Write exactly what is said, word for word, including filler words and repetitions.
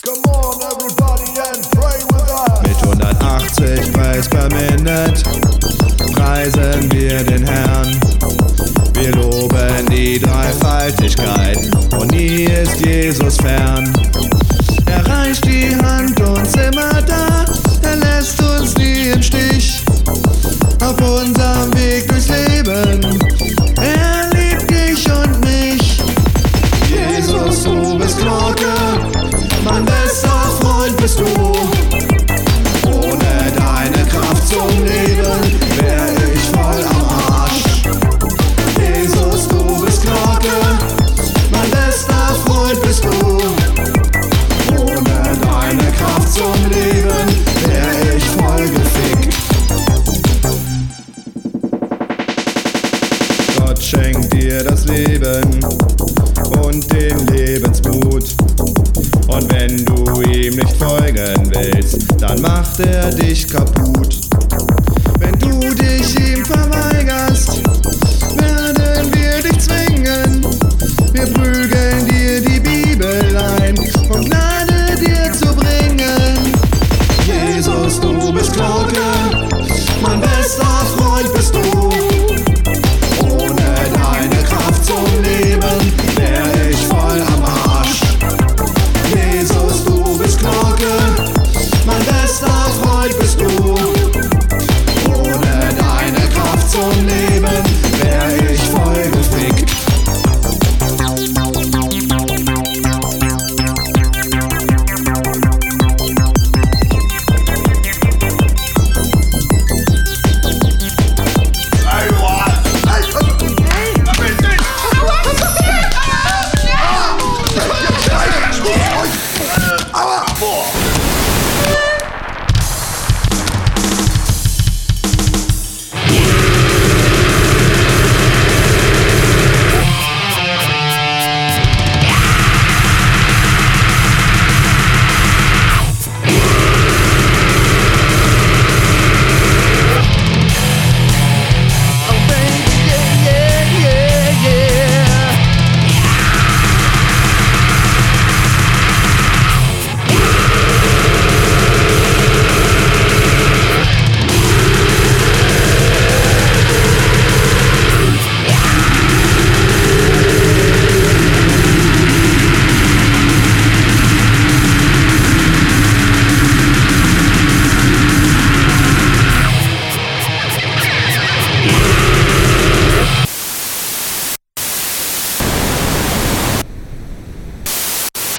Come on everybody and pray with us. Mit hundertachtzig Preis per Minute preisen wir den Herrn. Wir loben die Dreifaltigkeit und nie ist Jesus fern. Er reicht die Hand uns immer da, er lässt uns nie im Stich. Auf unserem Weg durchs Leben, er liebt dich und mich. Jesus, du bist Glocke, mein bester Freund bist du. Ohne deine Kraft zum Leben wär ich voll am Arsch. Jesus, du bist Glocke, mein bester Freund bist du. Ohne deine Kraft zum Leben wär ich voll gefickt. Gott schenkt dir das Leben und den Lebensmut. Und wenn du ihm nicht folgen willst, dann macht er dich kaputt. Wenn du dich ihm verweigerst, werden wir dich zwingen. Wir